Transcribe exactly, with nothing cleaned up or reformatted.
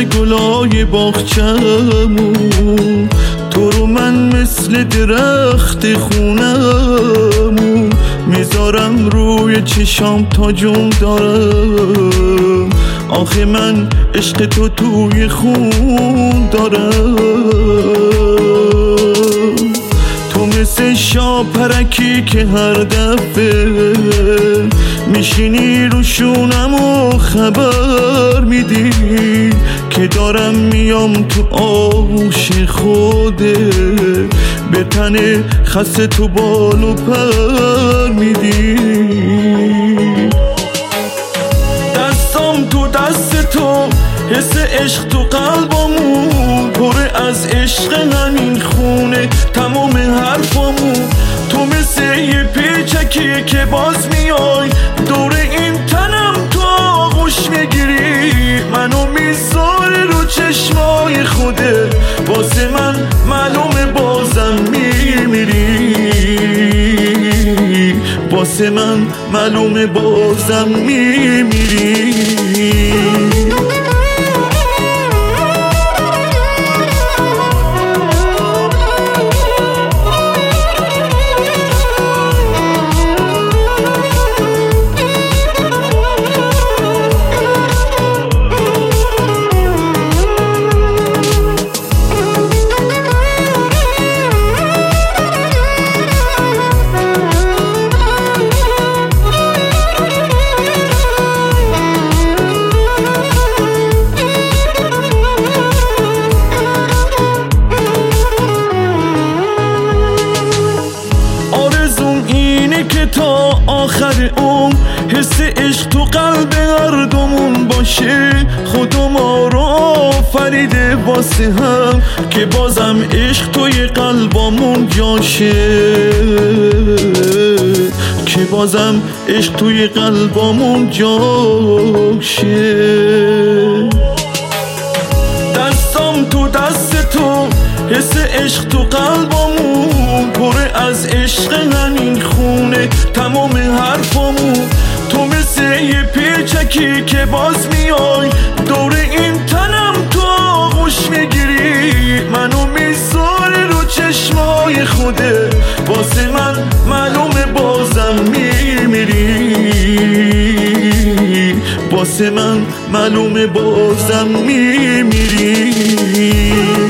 گلای باغچمون، تو رو من مثل درخت خونمون میذارم روی چشام تا جون دارم. آخه من عشق تو توی خون دارم. تو مثل شاپرکی که هر دفعه میشینی رو شونم و خبر میدی که دارم میام تو آغوش خوده، به تن خسته تو بال و پر میدی. دستام تو دست تو، حس عشق تو قلبمون پر از عشق همین خونه تمام حرفامون. تو مثل یه پیچکی که باز میای دور این تنم تو آغوش میگیری، منو میذاری رو چشمای خوده، واسه من معلومه بازم میمیری، واسه من معلومه بازم میمیری. تا آخر اون حس عشق تو قلب هر دومون باشه. خدا ما رو آفریده واسه هم که بازم عشق توی قلبامون جاشه، که بازم عشق توی قلبامون جاشه. دستام تو دست تو، حس عشق تو قلبمون پر از عشق همین خونه تمام حرفامون. تو مثل یه پیچکی که باز میای دور این تنم تو آغوش میگیری، منو میذاری رو چشمای خوده، واسه من معلومه بازم میمیری، واسه من معلومه بازم میمیری.